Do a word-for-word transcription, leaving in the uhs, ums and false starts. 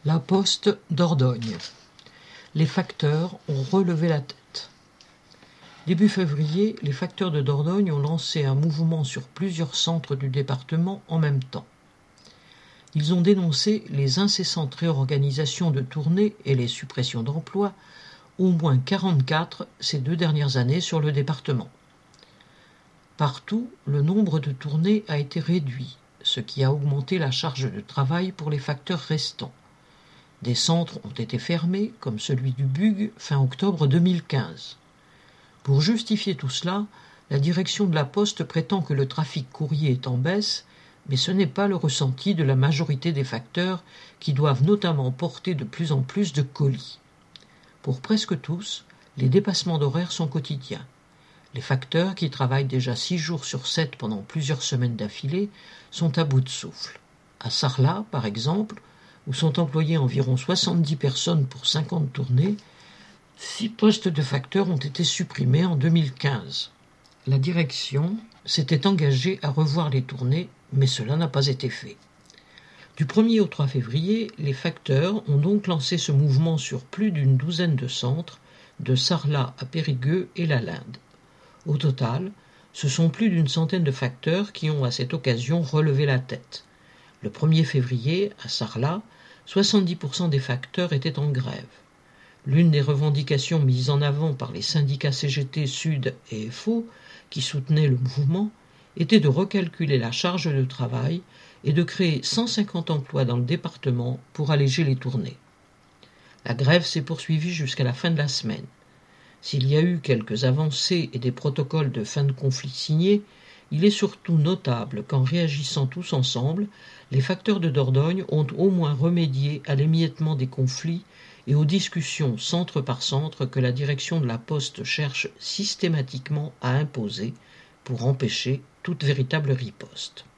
La Poste Dordogne. Les facteurs ont relevé la tête. Début février, les facteurs de Dordogne ont lancé un mouvement sur plusieurs centres du département en même temps. Ils ont dénoncé les incessantes réorganisations de tournées et les suppressions d'emplois, au moins quarante-quatre ces deux dernières années sur le département. Partout, le nombre de tournées a été réduit, ce qui a augmenté la charge de travail pour les facteurs restants. Des centres ont été fermés, comme celui du Bug, fin octobre deux mille quinze. Pour justifier tout cela, la direction de la Poste prétend que le trafic courrier est en baisse, mais ce n'est pas le ressenti de la majorité des facteurs qui doivent notamment porter de plus en plus de colis. Pour presque tous, les dépassements d'horaires sont quotidiens. Les facteurs, qui travaillent déjà six jours sur sept pendant plusieurs semaines d'affilée, sont à bout de souffle. À Sarlat, par exemple, où sont employées environ soixante-dix personnes pour cinquante tournées, six postes de facteurs ont été supprimés en deux mille quinze. La direction s'était engagée à revoir les tournées, mais cela n'a pas été fait. Du premier au trois février, les facteurs ont donc lancé ce mouvement sur plus d'une douzaine de centres, de Sarlat à Périgueux et la Linde. Au total, ce sont plus d'une centaine de facteurs qui ont à cette occasion relevé la tête. Le premier février, à Sarlat, soixante-dix pour cent des facteurs étaient en grève. L'une des revendications mises en avant par les syndicats C G T Sud et F O, qui soutenaient le mouvement, était de recalculer la charge de travail et de créer cent cinquante emplois dans le département pour alléger les tournées. La grève s'est poursuivie jusqu'à la fin de la semaine. S'il y a eu quelques avancées et des protocoles de fin de conflit signés, il est surtout notable qu'en réagissant tous ensemble, les facteurs de Dordogne ont au moins remédié à l'émiettement des conflits et aux discussions centre par centre que la direction de la Poste cherche systématiquement à imposer pour empêcher toute véritable riposte.